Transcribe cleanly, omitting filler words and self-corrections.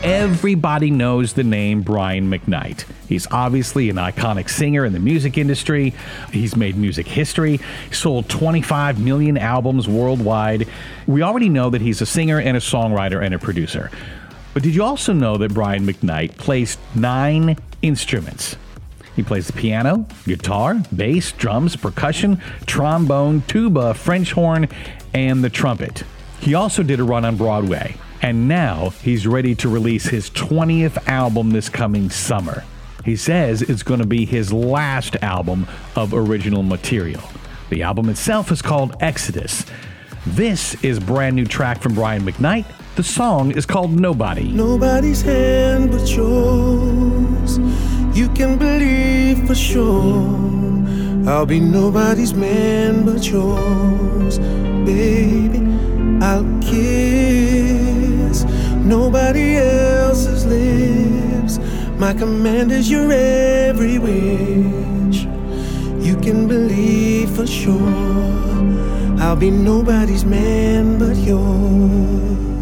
everybody knows the name Brian McKnight. He's obviously an iconic singer in the music industry. He's made music history. He sold 25 million albums worldwide. We already know that he's a singer and a songwriter and a producer. But did you also know that Brian McKnight plays 9 instruments? He plays the piano, guitar, bass, drums, percussion, trombone, tuba, French horn, and the trumpet. He also did a run on Broadway, and now he's ready to release his 20th album this coming summer. He says it's going to be his last album of original material. The album itself is called Exodus. This is a brand new track from Brian McKnight. The song is called Nobody. Nobody's hand but yours. You can believe for sure I'll be nobody's man but yours. Baby, I'll kiss nobody else's lips. My command is your every wish. You can believe for sure I'll be nobody's man but yours.